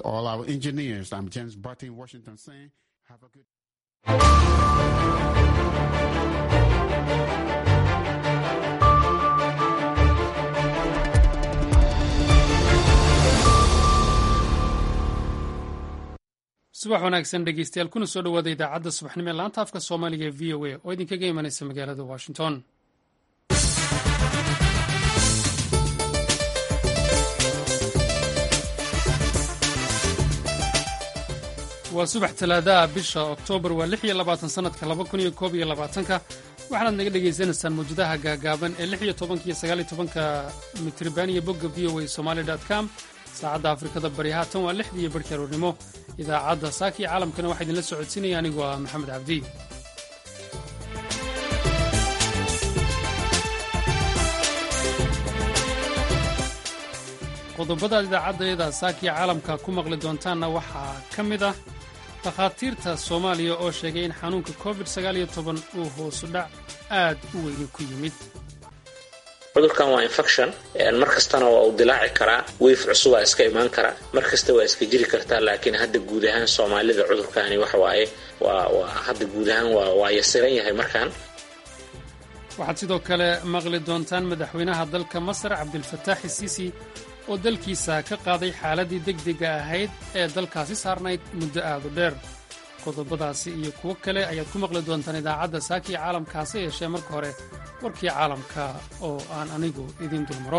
all our engineers. I'm James Barty in Washington saying, have a good subax wanaagsan dhegeystayaal kuna soo dhawaada idaacadda subaxnimo ee laanta afka soomaaliga ee v o a oo idinkaga imanaysa magaalada washington. waa subax talaadaha bisha oktoobar waa 26 sanadka 2021 waxaanaad naga dhegaysanaysaan mawjadaha gaagaaban ee 16 iyo 19 mitriban iyo bogga v o a somali.com. saacadda afrikada bari haatan waa 6 barkii aroornimo. idaacadda saaki caalamkana waxaa idinla socodsiinaya anigoo ah maxamed cabdi. qodobada idaacadda saaki caalamka ku maqli doontaanna waxaa ka mid ah dhakhaatiirta Soomaaliya oo sheegay in xanuunka COVID-19 uu hoos u dhac aad u weyn ku yimid. cudurkan waa infection mar kastana waa uu dilaaci karaa, weyf cusub waa iska imaan karaa, mar kasta waa iska jiri kartaa, laakiin hadda guud ahaan Soomaalida cudurkaani waxa waaye waa hadda guud ahaan waa yasiran yahay markaan. waxaad sidoo kale maqli doontaan madaxweynaha dalka Masar Cabdilfataax Siisi oo dalkiisa ka qaaday xaaladii degdega ahayd ee dalkaasi saarnayd muddo aad u dheer. qodobadaasi iyo kuwo kale ayaad ku maqli doontaan idaacadda saaki caalamkaasi yeeshee marka hore warkii caalamka oo aan anigu idin dulmaro.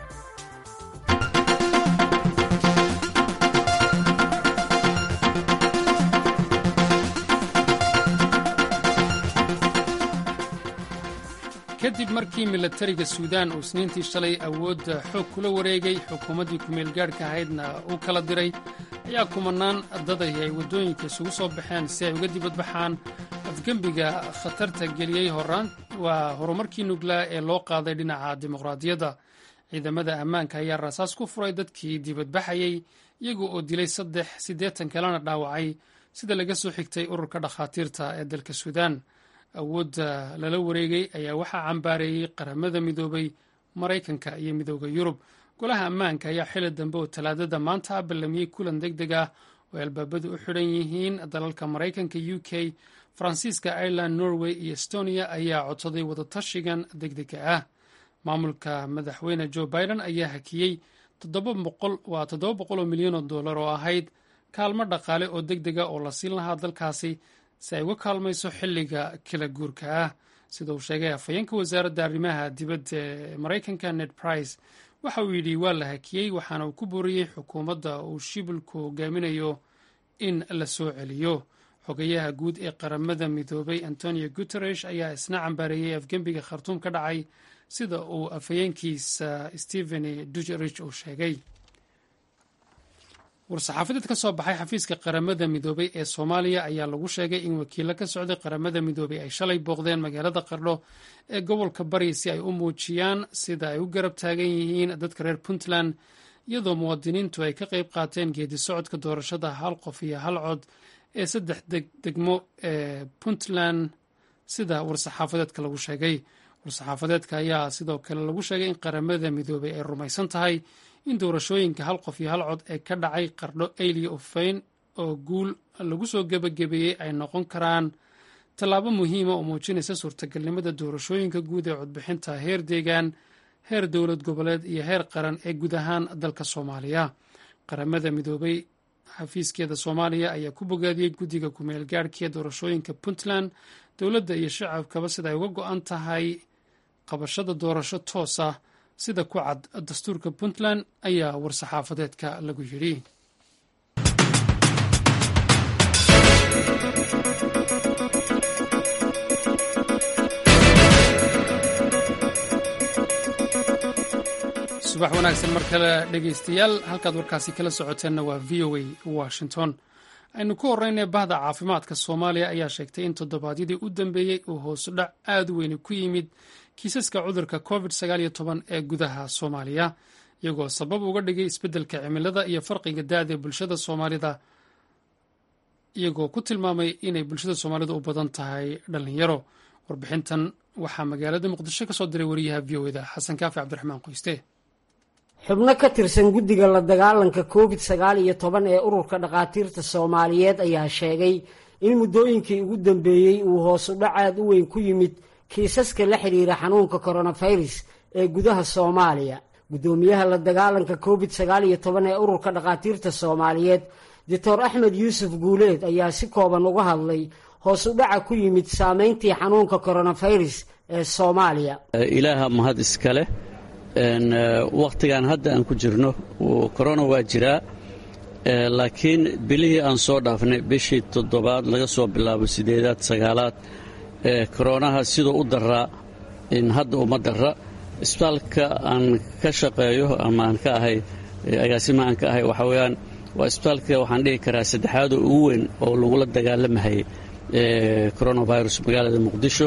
kadib markii milatariga suudaan uu isniintii shalay awoodda xoog kula wareegay xukuumaddii ku-meelgaadhka ahaydna uu kala diray ayaa kumanaan daday ay waddooyinka isugu soo baxeen si ay uga dibadbaxaan afgembiga khatarta geliyey waa horumarkii nuglaa ee loo qaaday dhinaca dimuqraadiyadda. ciidamada ammaanka ayaa rasaas ku furay dadkii dibadbaxayey iyaga oo dilay 80 kalena dhaawacay sida laga soo xigtay ururka dhakhaatiirta ee dalka suudaan. awoodda lala wareegay ayaa waxaa cambaareeyey qaramada midoobay, maraykanka iyo midooda yurub. golaha ammaanka ayaa xili dambe oo talaadada maanta ballamiyey kulan degdeg ah oo albaabadu u xidhan yihiin. dalalka maraykanka, UK, faransiiska, Ireland, Norway iyo Estonia ayaa codsaday wadatashigan degdega ah. maamulka madaxweyne Joe Biden ayaa hakiyey $700 milyan oo ahayd kaalmo dhaqaale oo degdega oo la siin lahaa dalkaasi si ay uga kaalmayso xilliga kala guurka ah. sida uu sheegay afhayeenka wasaaradda arrimaha dibadda ee maraykanka Ned Price, waxa uu yidhi waa la hakiyey, waxaana uu ku booriyey xukuumadda uu shibilku hogaaminayo in la soo celiyo. xogayaha guud ee qaramada midoobay Antonio Guterres ayaa isna cambaareeyey afgembiga khartuum ka dhacay, sida uu afhayeenkiisa Stephen Dujarric uu sheegay. war-saxaafadeed ka soo baxay xafiiska qaramada midoobay ee Soomaaliya ayaa lagu sheegay in wakiilo ka socday qaramada midoobay ay shalay booqdeen magaalada Qardho ee gobolka Bari si ay u muujiyaan sida ay u garab taagan yihiin dadka reer Puntland, iyadoo muwaadiniintu ay ka qayb qaateen geedi socodka doorashada hal qof iyo hal cod ee 3 degmo ee Puntland sida war-saxaafadeedka lagu sheegay. war-saxaafadeedka ayaa sidoo kale lagu sheegay in qaramada midoobay ay rumaysan tahay in doorashooyinka hal qof iyo hal cod ee ka dhacay Qardho, Eyl iyo Ufeyn oo guul lagu soo gebagabeeyey ay noqon karaan tallaabo muhiima oo muujinaysa suurtagalnimada doorashooyinka guud ee codbixinta heer deegaan, heer dowlad goboleed iyo heer qaran ee guud ahaan dalka Soomaaliya. qaramada midoobay xafiiskeeda Soomaaliya ayaa ku bogaadiyey guddiga ku-meelgaadhka ee doorashooyinka Puntland, dowladda iyo shacabkaba sida ay uga go'an tahay qabashada doorasho toos ah sida ku cad dastuurka Puntland, ayaa war-saxaafadeedka lagu yidhi. subax wanaagsan mar kale dhegaystayaal, halkaad warkaasi kala socoteenna waa v o a Washington. aynu ku horreynay bahda caafimaadka Soomaaliya ayaa sheegtay in toddobaadyadii u dambeeyey uu hoos u dhac aad u weyn ku yimid kiisaska cudurka COVID-19 ee gudaha Soomaaliya, iyagoo sabab uga dhigay isbeddelka cimilada iyo farqiga da'da bulshada Soomaalida, iyagoo ku tilmaamay inay bulshada Soomaalida u badan tahay dhalinyaro. warbixintan waxaa magaalada Muqdisho ka soo diray wariyaha v o a Xasan Kaafi Cabdiraxmaan Qoyste. xubno ka tirsan guddiga la dagaalanka COVID-19 ee ururka dhakhaatiirta Soomaaliyeed ayaa sheegay in muddooyinkii ugu dambeeyey uu hoos u dhac aad u weyn ku yimid kiisaska la xiriira xanuunka coronavirus ee gudaha Soomaaliya. Gudoomiyaha la dagaalanka COVID-19 ee ururka dhakhaatiirta Soomaaliyeed Dr. Axmed Yuusuf Guuleed ayaa si kooban uga hadlay hoos u dhaca ku yimid saameyntii xanuunka coronavirus ee Soomaaliya. Ilaaha mahad iskale waqtigan hadda aan ku jirno corona waa jiraa laakiin bilihii aan soo dhaafnay bishii 7 laga soo bilaabo 8aad 9aad koronaha sidoo u daraa in hadda uma dara isbitaalka aan ka shaqeeyo ama aan ka ahay agaasima aan ka ahay waxa weeyaan waa isbitaalka waxaan dhihi karaa saddexaad ugu weyn oo lagu la dagaalamahay coronavirus magaalada Muqdisho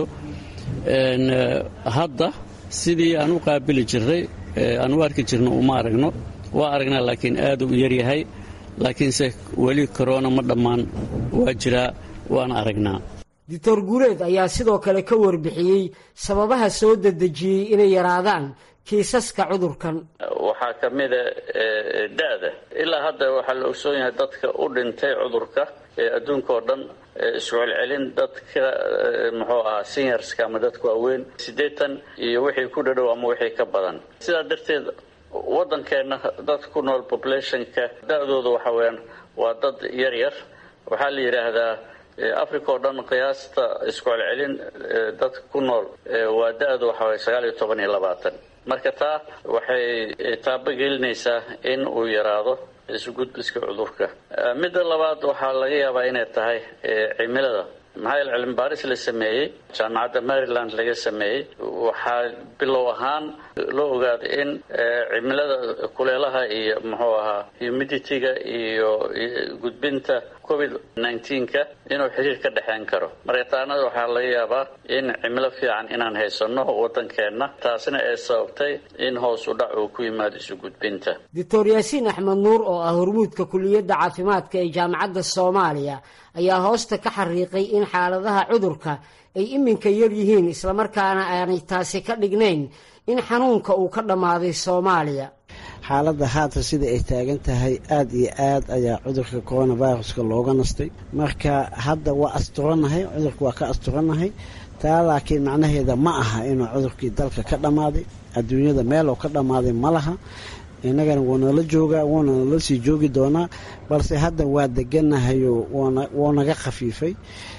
hadda sidii aan u qaabili jirnay aan u arki jirno uma aragno waa aragnaa laakiin aad u yar yahay laakiinse weli corona ma dhammaan waa jiraa waan aragnaa. Dr. Guuleed ayaa sidoo kale ka warbixiyey sababaha soo dedejiyey inay yaraadaan kiisaska cudurkan. waxaa ka mid ah da'da ilaa hadda waxaa la ogsoon yahay dadka u dhintay cudurka ee adduunka oo dhan isku celcelin dadka muxuu ahaa seniorska ama dadka waaweyn 80 iyo wixii ku dhadhow ama wixii ka badan. sidaa darteed waddankeena dadka ku nool populationka da'dooda waxa weeyaan waa dad yar yar waxaa la yiraahdaa Africa oo dhan qiyaasta isku celcelin dadka ku nool waa da'du waxa weeye 19 iyo 20 marka taa waxay taabagelinaysaa in uu yaraado isgudbiska cudurka. midda labaad waxaa laga yaabaa inay tahay cimilada maxaa cilmi baaris la sameeyay jaamacadda Maryland laga sameeyay waxaa bilow ahaan loo ogaaday in cimilada kuleelaha iyo muxuu ahaa humidity-ga iyo gudbinta COVID-19 inuu xiriir ka dhaxeyn karo marka taanada waxaa laga yaabaa in cimilo fiican inaan haysano wadankeena taasina ay sababtay in hoos u dhac uu ku yimaado isu gudbinta. Dr. Yaasiin Axmed Nuur oo ah hormuudka kulliyadda caafimaadka ee jaamacadda Soomaaliya ayaa hoosta ka xariiqay in xaaladaha cudurka ay iminka yar yihiin isla markaana aanay taasi ka dhignayn in xanuunka uu ka dhamaaday Soomaaliya. xaaladda haatan sida ay taagan tahay aad iyo aad ayaa cudurka coronaviruska looga nastay marka hadda waa asturanahay cudurka waa ka asturanahay taa laakiin macnaheeda ma aha inuu cudurkii dalka ka dhamaaday adduunyada meel oo ka dhamaaday ma laha inagana waana la joogaa waana la sii joogi doonaa balse hadda waa deganahay oo naga khafiifay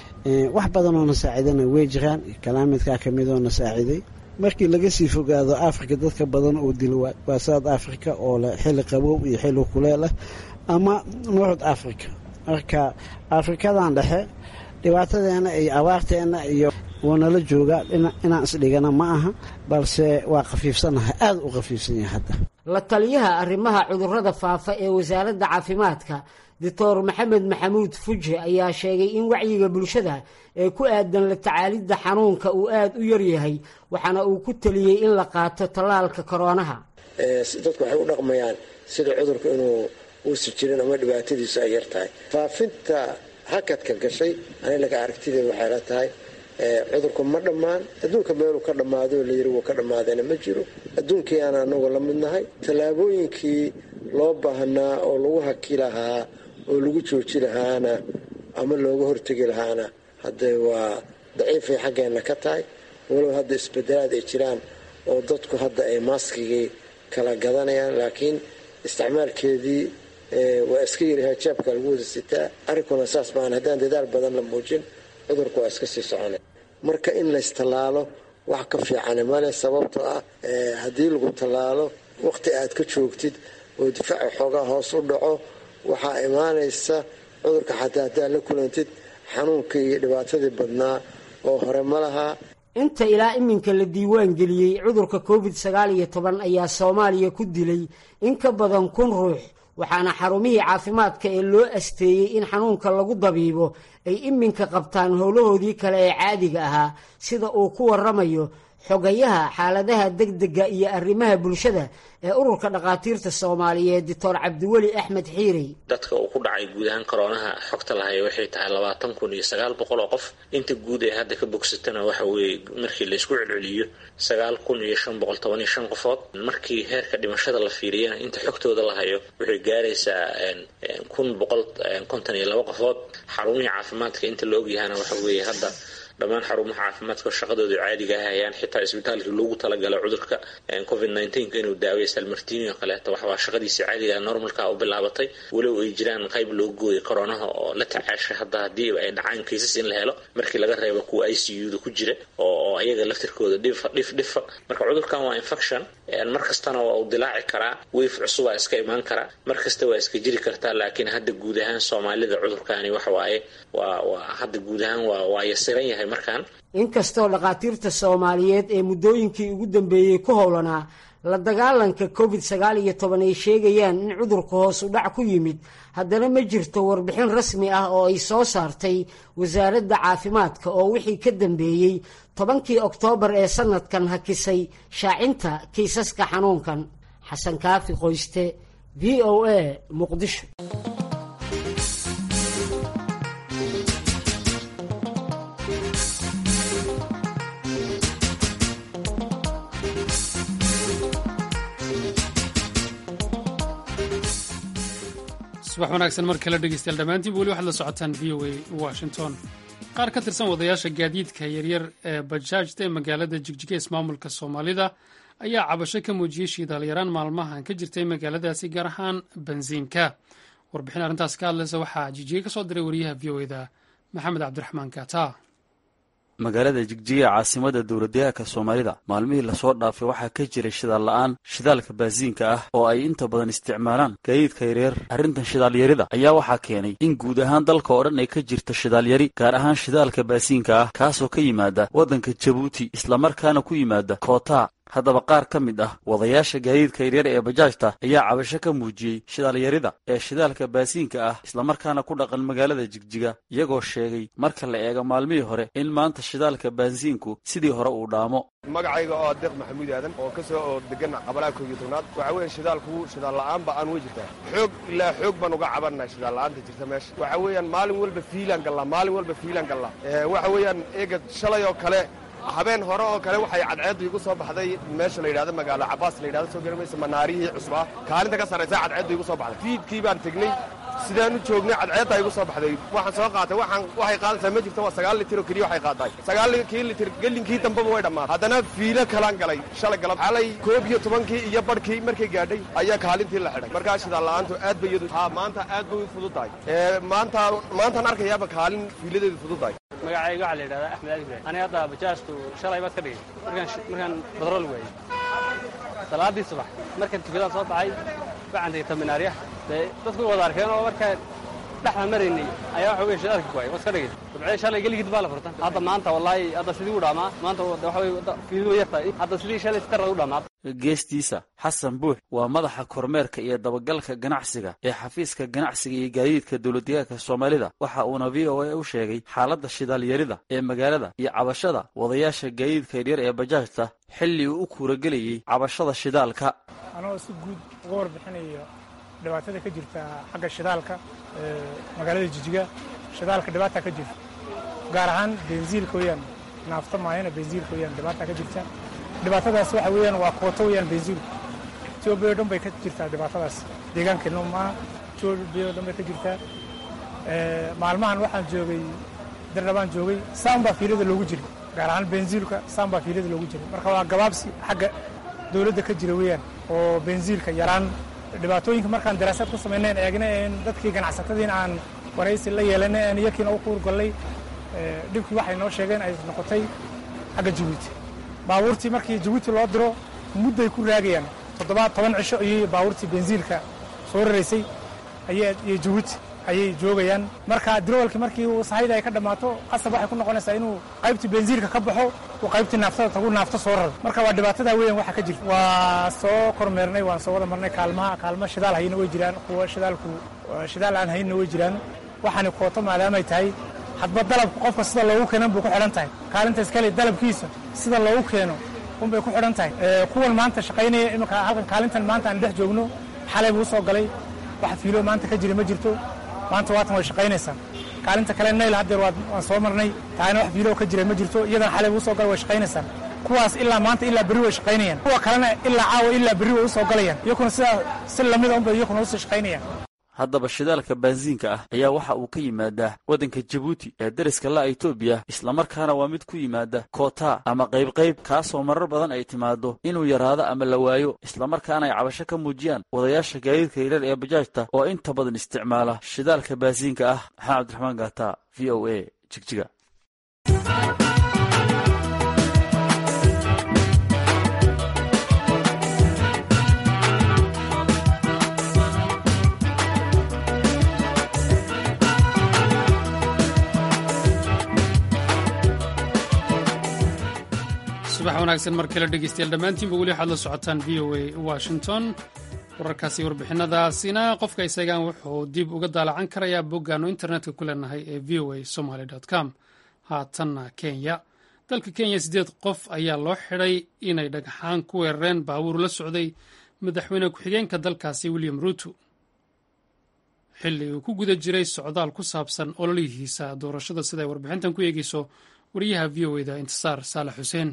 wax badan oo na saacidana way jiraan kalaamidka kamid oo na saaciday markii laga sii fogaado Afrika dadka badan oo dilo waa South Africa oo la xilli qabow iyo xilli kuleel ah ama North Africa marka Afrikadan dhexe dhibaatadeena ay abaarteena iyo waana la joogaa inaan isdhigana ma aha balse waa khafiifsanahay aad u khafiifsan yahay hadda. La taliyaha arrimaha cudurrada faafa ee wasaaradda caafimaadka Dr. Maxamed Maxamuud Fuji ayaa sheegay in wacyiga bulshada ee ku aadan la tacaalidda xanuunka uu aad u yar yahay waxaana uu ku taliyay in la qaato tallaalka koronaha. dadku waxay u dhaqmayaan sida cudurka inuu uusan jirin ama dhibaatadiisu ay yar tahay. faafinta hakadka gashay aniga aragtideeda waxay la tahay cudurku ma dhammaan adduunka meeluu ka dhamaado la yiri wuu ka dhamaadayna ma jiro adduunkii aan anagu la midnahay talaabooyinkii loo baahnaa oo lagu haki lahaa oo lagu jooji lahaana ama looga hortagi lahaana hadda waa daciifay xaggeena ka tahay walow hadda isbedelaad ay jiraan oo dadku hadda ay maaskigii kala gadanayaan laakiin isticmaalkeedii waa iska yarahay jeebka lagu wada sitaa arrinkuna saas baan haddaan dadaal badan la muujin cudurku waa iska sii soconay marka in la istallaalo wax ka fiican male sababtoo ah haddii lagu tallaalo waqti aad ka joogtid oo difaaca xoogaa hoos u dhaco waxaa imaanaysa cudurka xataa haddaad la kulantid xanuunkii iyo dhibaatadii badnaa oo hore ma lahaa. inta ilaa iminka la diiwaan geliyey cudurka COVID-19 ayaa Soomaaliya ku dilay in ka badan 1,000 ruux waxaana xarumihii caafimaadka ee loo asteeyay in xanuunka lagu dabiibo ay iminka qabtaan howlahoodii kale ee caadiga ahaa sida uu ku waramayo xogayaha xaaladaha degdega iyo arrimaha bulshada ee ururka dhakhaatiirta soomaaliyeed doctor cabdiweli axmed xiirey. dadka uu ku dhacay guud ahaan koroonaha xogta lahayo waxay tahay 20,900 oo qof. inta guud ee hadda ka bogsatana waxa weeye markii la isku celceliyo 9,515 qofood. markii heerka dhimashada la fiiriyana inta xogtooda lahayo waxay gaaraysaa 1,152 qofood. xarumihii caafimaadka inta la ogyahana waxa weeye hadda dhammaan xarumaha caafimaadka shaqadooda caadiga ah ayaan xitaa isbitaalkii loogu talagalay cudurka COVID-19 inuu daaweeyo salmartini oo kaleeto waa shaqadiisa caadiga normalka u bilaabatay walow ay jiraan qayb loo gooyay koronaha oo la tacaashay hadda hadii ay dhacaan kiisas in la helo markii laga reebo kuwa ICU-da ku jira oo ayaga laftirkooda dhif marka cudurkan waa infection markastana waa uu dilaaci karaa wave cusub iska imaan karaa markasta waa iska jiri kartaa laakiin hadda guud ahaan Soomaalida cudurkaani waxa waaye waa hadda guud ahaan waa yasiran yahay markaan. inkastoo dhakhaatiirta Soomaaliyeed ee muddooyinkii ugu dambeeyay ku howlanaa la dagaalanka COVID-19 ay sheegayaan in cudurku hoos u dhac ku yimid, haddana ma jirto warbixin rasmi ah oo ay soo saartay wasaaradda caafimaadka oo wixii ka dambeeyey 10 Oktoobar ee sanadkan hakisay shaacinta kiisaska xanuunkan. Xasan Kaafi Qoyste, VOA, Muqdisho. subax wanaagsan mar kale dhegeystayaal dhammaantiinba weli waxaad la socotaan VOA Washington. qaar ka tirsan wadayaasha gaadiidka yaryar ee bajaajta ee magaalada Jigjiga ismaamulka Soomaalida ayaa cabasho ka muujiyay shidaal-yaraan maalmahan ka jirtay magaaladaasi gaar ahaan bensiinka. warbixin arrintaas ka hadlaysa waxaa Jigjiga ka soo diray wariyaha VOA-da Maxamed Cabdiraxmaan Kaata. magaalada Jigjiga caasimada dowladdeegaanka Soomaalida maalmihii la soo dhaafay waxaa ka jiray shidaal la'aan shidaalka baasiinka ah oo ay inta badan isticmaalaan gaadiidka yaryar. arrintan shidaal yarida ayaa waxaa keenay in guud ahaan dalka oo dhan ay ka jirto shidaal yari gaar ahaan shidaalka baasiinka ah kaasoo ka yimaada waddanka Jabuuti islamarkaana ku yimaada Koota. haddaba qaar ka mid ah wadayaasha gaadiidka yaryar ee bajaajta ayaa cabasho ka muujiyey shidaal yarida ee shidaalka baasiinka ah islamarkaana ku dhaqan magaalada Jigjiga iyagoo sheegay marka la eego maalmihii hore in maanta shidaalka baasiinku sidii hore uu dhaamo. magacayga oo Deeq Maxamuud Aadan oo ka soo degan qabalaa 11aad waxa weeye shidaalku shidaal la'aan ba aan wajirtaa xoog baan uga cabanaa shidaal la'aanta jirta meesha waxa weeyaan maalin walba fiilan galla waxa weeyaan eega shalay oo kale habeen hore oo kale waxay cadceedu igu soo baxday meesha la yiraahdo magaalo Cabaas la yiraahdo soo gaarmaysa manaarihii cusbaa kaalinta ka sareysa cadceedu igu soo baxday fiidkii baan tagnay sidaan u joognay cadceedda igu soo baxday waxaan soo qaatay waxay qaadaysaa ma jirto waa 9 litir oo kaliya waxay qaaday 9 litir gelinkii dambaba way dhamaatay haddana fiilo kalaan galay shalay galab xalay 12 iyo barkii markay gaadhay ayaa kaalintii la xidhay markaa shidaal la'aantu aad bay iyadu maanta aad bay u fududahay maanta arkayaaba kaalin fiiladeedu fududahay. magacayga waxa la yiraahdaa Axmed Ali Ibrahim aniga hadda bajaastu shalay baad ka dhigay markaan badrool weeyay salaadii subax markaan tukadaan soo baxay waxaan tagay taminaariya dadku wada arkeen oo markaa dhaxda marinay ayaa waxa weeye shidaalka ku ay waska dhigay dabcay shalay galigid baa la furtan hadda maanta wallahi hadda sidii u dhaamaa maanta waxa weeye fiido yartay hadda sidii shalay tarada u dhaamaa. geestiisa Xasan Buux waa madaxa kormeerka iyo dabagalka ganacsiga ee xafiiska ganacsiga iyo gaadiidka dowladdeegaanka Soomaalida waxa uuna VOA u sheegay xaaladda shidaal yarida ee magaalada iyo cabashada wadayaasha gaadiidka yaryar ee bajaajta xilli uu u kuuragelayay cabashada shidaalka. anoo si guud uga warbixinayo dhibaatada ka jirta xagga shidaalka magaalada Jigjiga shidaalka dhibaata ka jirta gaar ahaan bensiinka weeyaan naafta maayana bensiinka weeyaan dhibaata ka jirta dhibaatadaas waxa weeyaan waa Koota weeyaan bensiin Ethiopia dhan bay ka jirtaa dhibaatadaas deegaankeena ma Ethiopia dhan bay ka jirtaa maalmahan waxaan joogay Darabaan joogay saamba fiilada loogu jiray gaar ahaan bensiinka saamba fiilada loogu jiray marka waa gabaabsi xagga dawladda ka jira weeyaan oo bensiinka yaraan dhibaatooyinka markaan daraasad ku sameynay eegnay dadkii ganacsatadiin aan waraysi la yeelanay aan iyakiina u kuurgalay dhibkii waxay noo sheegeen ay noqotay xagga Jabuuti baabuurtii markii Jabuuti loo diro mudday ku raagayaan 17 cisho iyo baabuurtii bensiinka soo rareysay ayay Jabuuti ayay joogayaan marka diroolkii markii uu saayid ay ka dhamaato qasab waxay ku noqonaysaa inuu qaybtii bensiinka ka baxo oo qaybtii naaftada tagu naafta soo raro marka waa dhibaatada weyn waxa ka jirta waa soo kormeernay waan soo wada marnay kaalma shidaal hayna way jiraan kuwa shidaal aan hayna way jiraan waxaan Koota maadaama ay tahay hadba dalabka qofka sida loogu keenan buu ku xiran tahay kaalinta iskale dalabkiisa sida loogu keeno unbay ku xidhan tahay kuwan maanta shaqaynaya iminka halkan kaalintan maanta aan dhex joogno xalay buu soo galay wax fiilo maanta ka jira ma jirto maanta waatan way shaqaynaysaa kaalinta kale nayl haddeer waan soo marnay taana wax fiilo ka jira ma jirto iyadana xalay buu soo galay way shaqaynaysaa kuwaas ilaa maanta ilaa berri way shaqaynayaan kuwa kalena ilaa caawa ilaa berri way u soo galayaan iyakuna sidaa si lamida unbay iyakuna usii shaqaynayaan haddaba shidaalka baasiinka ah ayaa waxa uu ka yimaadaa waddanka jabuuti ee dariska la Itoobiya islamarkaana waa mid ku yimaada koota ama qayb kaasoo marar badan ay timaado inuu yaraado ama la waayo islamarkaana ay cabasho ka muujiyaan wadayaasha gaadiidka yaryar ee bajaajta oo inta badan isticmaala shidaalka baasiinka ah maxamed cabdiraxmaan gaata VOA Jigjiga subax wanaagsan mar kale dhegeystayaal dhammaantiinba weli waxaad la socotaan v o a washington wararkaasi warbixinadaasina qofka isagaan wuxuu dib uga daalacan karayaa boggaannu internetka ku leenahay ee v o a somaly com haatanna kenya dalka kenya 8 qof ayaa loo xidhay inay dhagxaan ku weerareen baabuur la socday madaxweyne ku-xigeenka dalkaasi william ruto xilli uu ku guda jiray socdaal ku saabsan ololihiisa doorashada sida ay warbixintan ku eegeyso wariyaha v o da intisaar saalax xuseen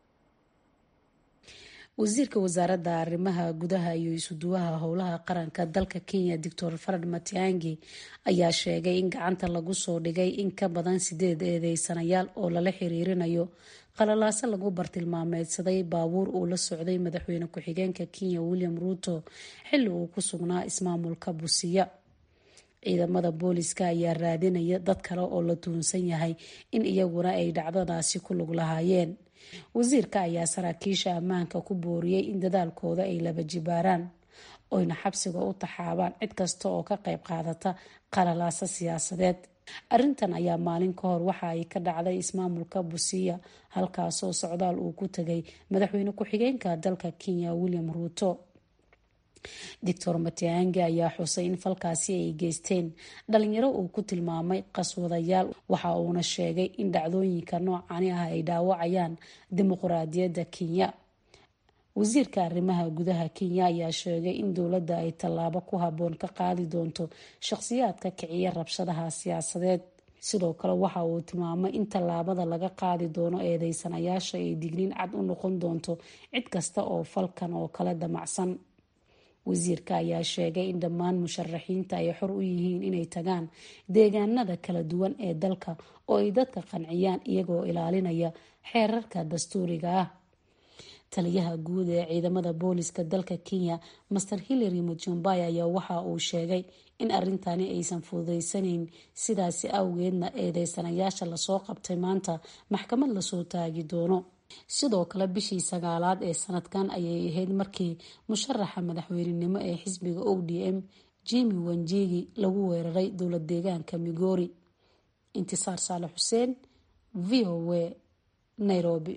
wasiirka wasaaradda arrimaha gudaha iyo isuduwaha howlaha qaranka dalka Kenya Dr. Fred Matiang'i ayaa sheegay in gacanta lagu soo dhigay in ka badan 8 eedeysanayaal oo lala xiriirinayo qalalaase lagu bartilmaameedsaday baabuur uu la socday madaxweyne ku-xigeenka Kenya William Ruto xilli uu ku sugnaa ismaamulka Busia. ciidamada booliska ayaa raadinaya dad kale oo la tuhunsan yahay in iyaguna ay dhacdadaasi ku lug lahaayeen. wasiirka ayaa saraakiisha ammaanka ku booriyey in dadaalkooda ay laba jibaaraan oyna xabsiga u taxaabaan cid kasta oo ka qayb qaadata qalalaasa siyaasadeed. arrintan ayaa maalin ka hor waxa ay ka dhacday ismaamulka Busia halkaasoo socdaal uu ku tagay madaxweyne ku-xigeenka dalka Kenya William Ruto. Dr. Matiang'i ayaa xusay in falkaasi ay geysteen dhalinyaro uu ku tilmaamay qaswadayaal waxa uuna sheegay in dhacdooyinka noocani ah ay dhaawacayaan dimuqraadiyadda Kenya. wasiirka arrimaha gudaha Kenya ayaa sheegay in dowladda ay tallaabo ku habboon ka qaadi doonto shakhsiyaadka kiciya rabshadaha siyaasadeed. sidoo kale waxa uu tilmaamay in tallaabada laga qaadi doono eedeysanayaasha ay digniin cad u noqon doonto cid kasta oo falkan oo kala damacsan. wasiirka ayaa sheegay in dhammaan musharaxiinta ay xor u yihiin inay tagaan deegaanada kala duwan ee dalka oo ay dadka qanciyaan iyagoo ilaalinaya xeerarka dastuuriga ah. taliyaha guud ee ciidamada booliska dalka Kenya Mr. Hilary Mutyambai ayaa waxa uu sheegay in arrintani aysan fududeysanayn sidaasi awgeedna eedeysanayaasha lasoo qabtay maanta maxkamad lasoo taagi doono. sidoo kale bishii 9aad ee sanadkan ayay ahayd markii musharaxa madaxweynenimo ee xisbiga ODM Jimmy Wanjigi lagu weeraray dowlad deegaanka Migori. Intisaar Saalax Xuseen, VOA, Nairobi.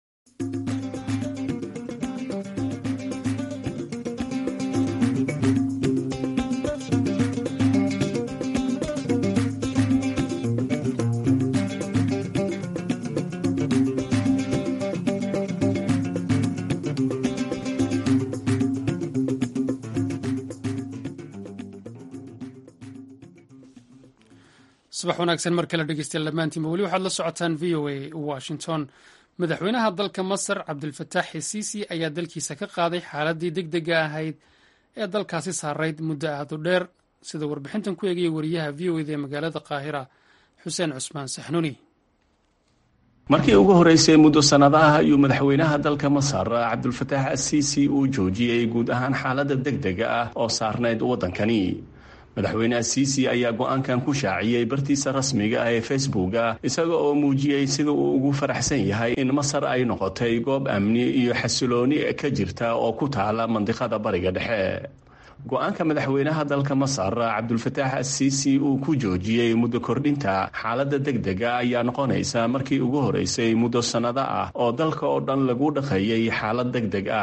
subax wanaagsan mar kale dhegeystayaal dhammaantiinba weli waxaad la socotaan v o a washington madaxweynaha dalka masar cabdilfataax xisiisi ayaa dalkiisa ka qaaday xaaladii degdega ahayd ee dalkaasi saarayd muddo aad u dheer sida warbixintan ku eegaya wariyaha v o da ee magaalada qaahira xuseen cusmaan saxnuuni. markii ugu horeysay muddo sanado ah ayuu madaxweynaha dalka masar cabdilfataax asiisi uu joojiyey guud ahaan xaalada degdega ah oo saarnayd waddankani. madaxweyne asiisi ayaa go-aankan ku shaaciyey bartiisa rasmiga ah ee facebooka isaga oo muujiyey sida uu ugu faraxsan yahay in masar ay noqotay goob amni iyo xasilooni ka jirta oo ku taala mandiqada bariga dhexe. go-aanka madaxweynaha dalka masar cabdulfataax asiisi uu ku joojiyey muddo kordhinta xaalada degdega ayaa noqonaysa markii ugu horeysay muddo sanado ah oo dalka oo dhan lagu dhaqeeyey xaalad degdeg ah.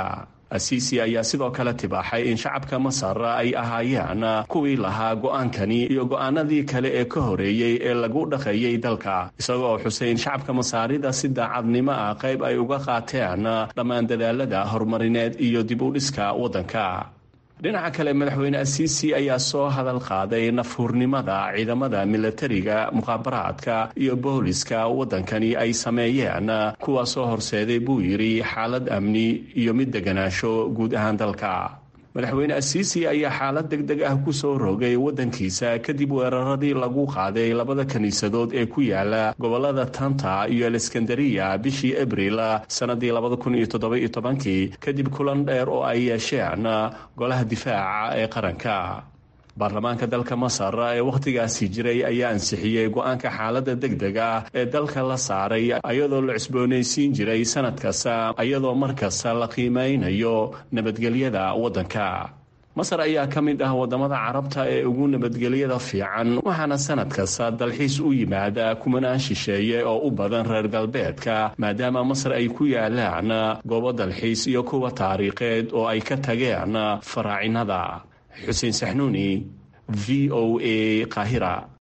asiisi ayaa sidoo kale tibaaxay in shacabka masar ay ahaayeen kuwii lahaa go-aankani iyo go-aanadii kale ee ka horeeyey ee lagu dhaqeeyey dalka isagoo xusay in shacabka masaarida si daacadnimo ah qayb ay uga qaateen dhammaan dadaalada horumarineed iyo dib u dhiska waddanka dhinaca kale madaxweyne asiisi ayaa soo hadal qaaday nafhurnimada ciidamada milatariga mukhaabaraadka iyo booliska waddankani ay sameeyeen kuwaasoo horseeday buu yidhi xaalad amni iyo mid deganaansho guud ahaan dalka madaxweyne asiisi ayaa xaalad degdeg ah ku soo rogay waddankiisa kadib weeraradii lagu qaaday labada kiniisadood ee ku yaala gobolada tanta iyo aleskandariya bishii abriil sanadii 2017 kadib kulan dheer oo ay yeesheen golaha difaaca ee qaranka baarlamaanka dalka masar ee wakhtigaasi jiray ayaa ansixiyey go-aanka xaaladda degdega ee dalka la saaray ayadoo la cusboonaysiin jiray sanad kasta ayadoo markasta la qiimeynayo nabadgelyada waddanka masar ayaa ka mid ah waddamada carabta ee ugu nabadgelyada fiican waxaana sanad kasta dalxiis u yimaada kumanaan shisheeye oo u badan reer galbeedka maadaama masar ay ku yaalaan goobo dalxiis iyo kuwa taariikheed oo ay ka tageen faraacinada xuseen saxnuuni v o a qaahira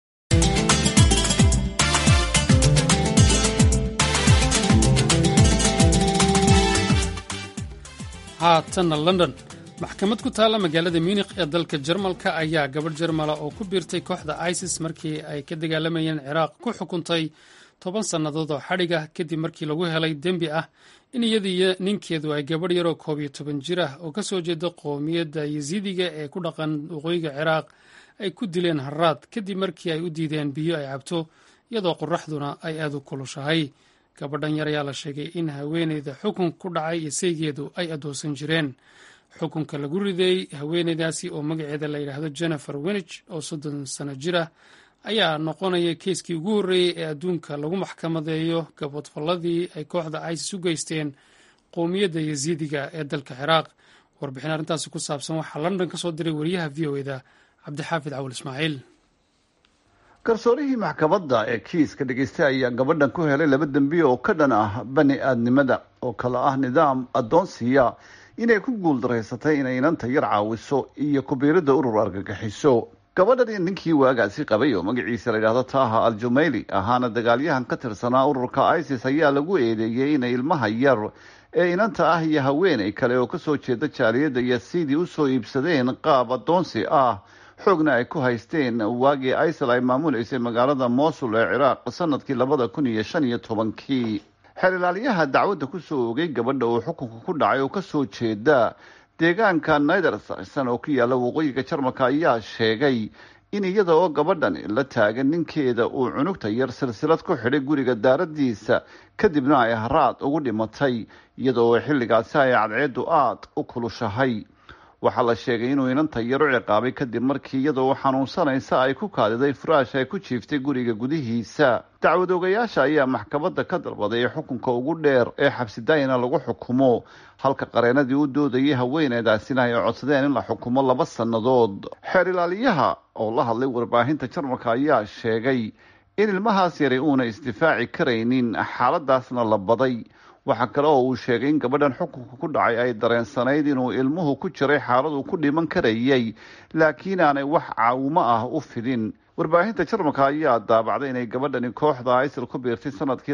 haatanna london maxkamad ku taalla magaalada munikh ee dalka jarmalka ayaa gabadh jarmala oo ku biirtay kooxda isis markii ay ka dagaalamayeen ciraaq ku xukuntay 10 sannadood oo xadhig ah kadib markii lagu helay dembi ah in iyadiiyo ninkeedu ay gabadh yaroo 11 jir ah oo ka soo jeeda qoomiyadda yasiidiga ee ku dhaqan waqooyiga ciraaq ay ku dileen haraad kadib markii ay u diideen biyo ay cabto iyadoo qoraxduna ay aad u kulushahay gabadhan yar ayaa la sheegay in haweeneyda xukun ku dhacay iyo saygeedu ay adoonsan jireen xukunka lagu riday haweeneydaasi oo magaceeda la yidhaahdo jennifer winich oo 30 sano jir ah ayaa noqonaya keeskii ugu horreeyey ee adduunka lagu maxkamadeeyo gabadfalladii ay kooxda isis u geysteen qowmiyadda yasiidiga ee dalka ciraaq warbixin arrintaasi ku saabsan waxaa london ka soo diray wariyaha v o eda cabdixaafid cawal ismaaciil garsoorihii maxkamadda ee kiiska dhegaystay ayaa gabadhan ku helay 2 dembi oo ka dhan ah bani aadnimada oo kale ah nidaam addoonsiya inay ku guuldareysatay inay inanta yar caawiso iyo kubiiradda urur argagixiso gabadhan iyo ninkii waagaasi qabay oo magaciisa la yidhaahdo taaha al-jumayli ahaana dagaalyahan ka tirsanaa ururka isis ayaa lagu eedeeyey inay ilmaha yar ee inanta ah iyo haweeney kale oo kasoo jeeda jaaliyadda yasiidi usoo iibsadeen qaab addoonsi ah xoogna ay ku haysteen waagii isil ay maamuleysay magaalada mosul ee ciraaq sanadkii 2015 xeer ilaaliyaha dacwadda kusoo ogay gabadha uu xukunka ku dhacay oo kasoo jeeda deegaanka niedersachsen oo ku yaala waqooyiga jarmalka ayaa sheegay in iyada oo gabadhan la taagan ninkeeda uu cunugta yar silsilad ku xidhay guriga daaradiisa kadibna ay haraad ugu dhimatay iyada oo xilligaasi ay cadceedu aad u kulushahay waxaa la sheegay inuu inanta yar u ciqaabay kadib markii iyadoo xanuunsanaysa ay ku kaadiday furaash ay ku jiiftay guriga gudihiisa dacwad ogayaasha ayaa maxkamadda ka dalbaday xukunka ugu dheer ee xabsi daayina lagu xukumo halka qareenadii u doodayay haweeneydaasina ay codsadeen in la xukumo 2 sannadood xeer ilaaliyaha oo la hadlay warbaahinta jarmalka ayaa sheegay in ilmahaas yari uuna isdifaaci karaynin xaaladaasna la baday waxaa kale oo uu sheegay in gabadhan xukunka ku dhacay ay dareensanayd inuu ilmuhu ku jiray xaaladu ku dhiman karayay laakiin aanay wax caawimo ah u fidin warbaahinta jarmalka ayaa daabacday inay gabadhani kooxda isil ku biirtay sanadkii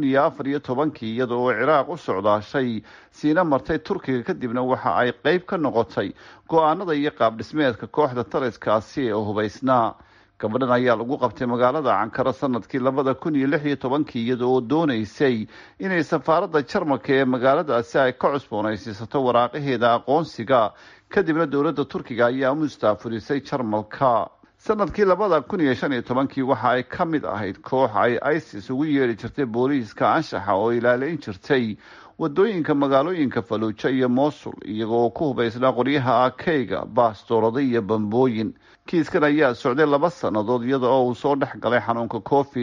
2014 iyada oo ciraaq u socdaashay siina martay turkiga kadibna waxa ay qayb ka noqotay go-aanada iyo qaab dhismeedka kooxda taliskaasi ee hubaysnaa gabadhan ayaa lagu qabtay magaalada Ankara sanadkii 2016 iyada oo doonaysay inay safaaradda Jarmalka ee magaaladaasi ay ka cusboonaysiisato waraaqaheeda aqoonsiga kadibna dowladda Turkiga ayaa mustaafurisay Jarmalka sanadkii 2015 waxa ay ka mid ahayd koox ay ISIS ugu yeeri jirtay booliiska anshaxa oo ilaalin jirtay wadooyinka magaalooyinka Fallujah iyo Mosul iyagoo ku hubaysnaa qoryaha AK-ga baastoorada iyo bambooyin kiiskan ayaa socday 2 sannadood iyada oo uu soo dhex galay xanuunka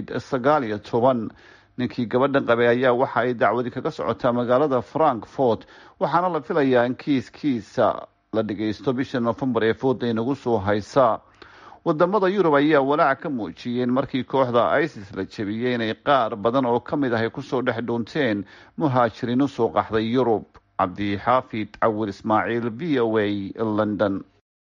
COVID-19 ninkii gabadhan qabay ayaa waxa ay dacwadi kaga socotaa magaalada Frankfurt waxaana la filayaa in kiiskiisa la dhageysto bisha November ee fooda inagu soo haysa wadamada Yurub ayaa walaac ka muujiyeen markii kooxda ISIS la jabiyay inay qaar badan oo kamid ah ay kusoo dhex dhuunteen muhaajiriin u soo qaxday Yurub cabdixaafid cawir ismaaciil v o a london.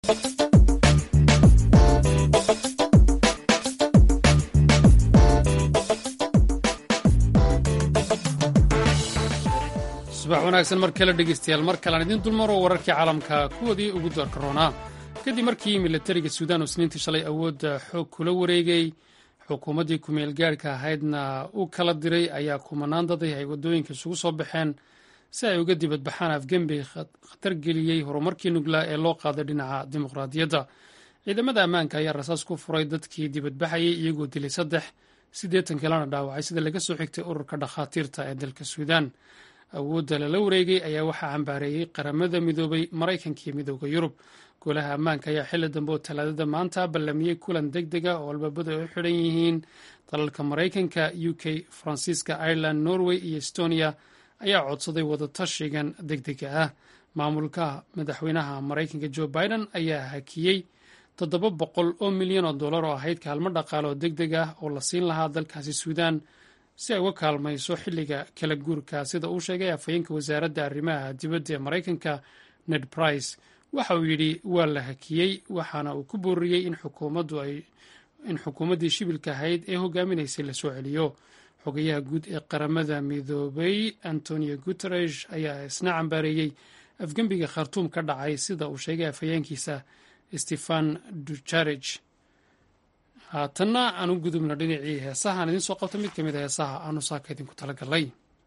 subax wanaagsan mar kale dhegeystayaal, mar kalean idiin dulmaro wararkii caalamka kuwoodii ugu doorka roonaa. kadib markii milatariga suudaan oo isniintii shalay awoodda xoog kula wareegay, xukuumaddii ku-meel gaadhka ahaydna u kala diray, ayaa kumanaan daday ay waddooyinka isugu soo baxeen si ay uga dibadbaxaan afgembi khatar geliyey horumarkii nuglaa ee loo qaaday dhinaca dimuqraadiyadda. ciidamada ammaanka ayaa rasaas ku furay dadkii dibadbaxayay, iyagoo dilay 80 kalena dhaawacay, sida laga soo xigtay ururka dhakhaatiirta ee dalka suudaan. awoodda lala wareegay ayaa waxaa cambaareeyey qaramada midoobay, maraykanka iyo midooda yurub. golaha ammaanka ayaa xilli dambe oo talaadada maanta ballamiyey kulan deg deg ah oo albaabada ay u xidhan yihiin. dalalka maraykanka, UK, faransiiska, Ireland, Norway iyo Estonia ayaa codsaday wadatashigan deg dega ah. maamulka madaxweynaha maraykanka Joe Biden ayaa hakiyey $700 milyan oo ahayd kaalmo dhaqaale oo deg deg ah oo la siin lahaa dalkaasi suudaan si ay uga kaalmayso xilliga kala guurka, sida uu sheegay afhayeenka wasaaradda arrimaha dibadda ee maraykanka Ned Price. waxa uu yidhi waa la hakiyey, waxaana uu ku booriyey in xukuumaddii shibilka ahayd ee hogaaminaysay la soo celiyo. xogayaha guud ee qaramada midoobay Antonio Guterres ayaa isna cambaareeyey afgembiga khartuum ka dhacay, sida uu sheegay afhayeenkiisa Stefan Dujarric. haatanna aan u gudubno dhinacii heesaha. aan idiin soo qabta mid ka mid a heesaha aanu saaka idinku talagalnay.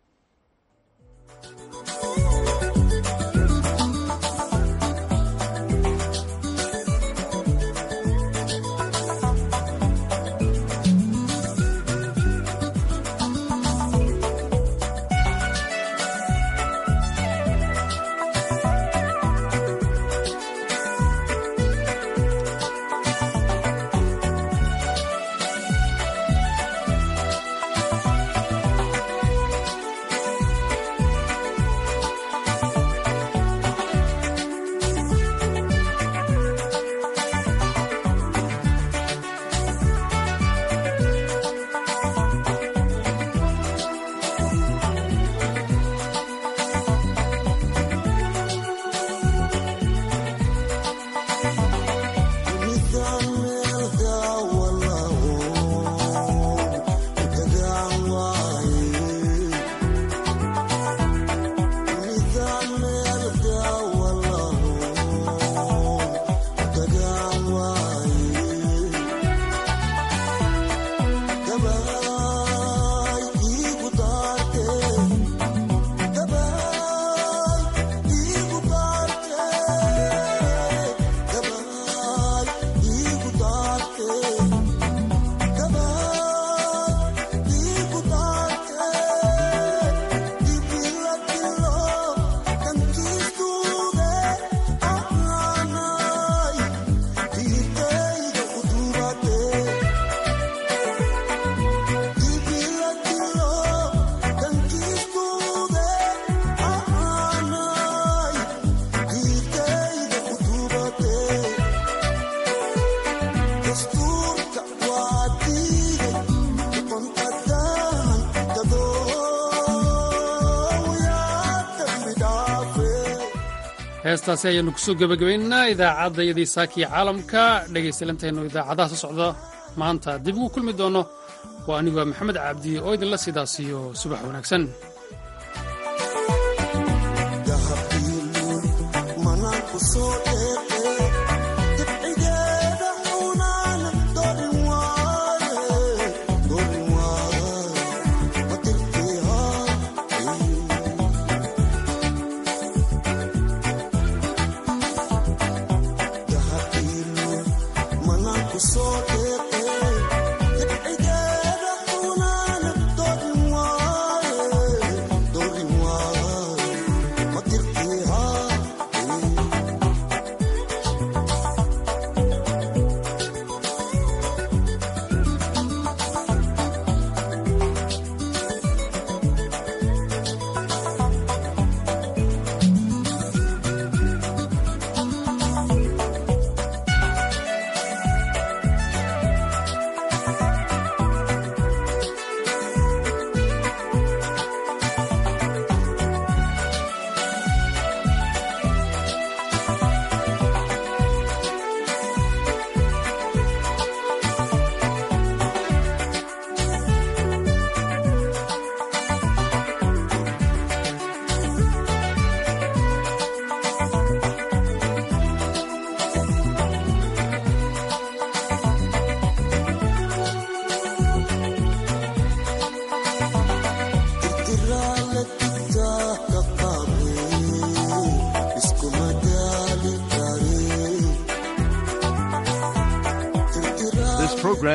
heestaasi ayaanu kusoo gebagabaynaa idaacadda iyadii saakiya caalamka. dhegaystayaanteennu idaacadaha soo socda maanta dib ugu kulmi doono. waa anigu maxamed cabdi oo idinla sidaasiyo subax wanaagsan.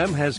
program has